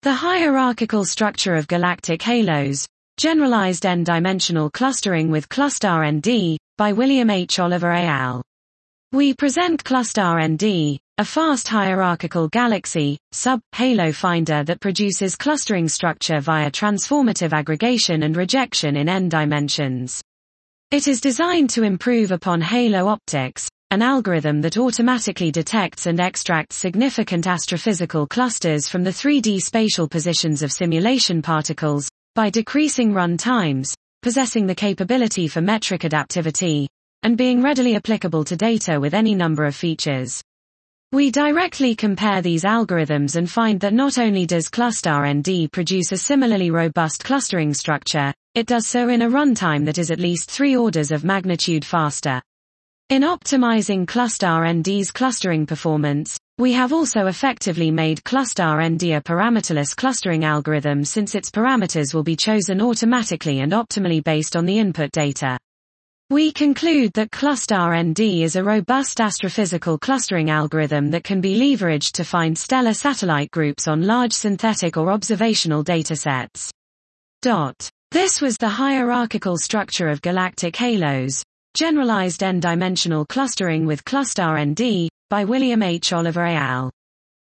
The hierarchical structure of galactic halos, generalized n-dimensional clustering with CLUSTAR-ND, by William H. Oliver et al. We present CLUSTAR-ND, a fast hierarchical galaxy, sub-halo finder that produces clustering structure via transformative aggregation and rejection in n dimensions. It is designed to improve upon halo optics, an algorithm that automatically detects and extracts significant astrophysical clusters from the 3D spatial positions of simulation particles, by decreasing run times, possessing the capability for metric adaptivity, and being readily applicable to data with any number of features. We directly compare these algorithms and find that not only does CLUSTAR-ND produce a similarly robust clustering structure, it does so in a runtime that is at least 3 orders of magnitude faster. In optimizing CLUSTAR-ND's clustering performance, we have also effectively made CLUSTAR-ND a parameterless clustering algorithm since its parameters will be chosen automatically and optimally based on the input data. We conclude that CLUSTAR-ND is a robust astrophysical clustering algorithm that can be leveraged to find stellar satellite groups on large synthetic or observational datasets. This was the hierarchical structure of galactic halos, generalized n-dimensional clustering with CLUSTAR-ND, by William H. Oliver et al.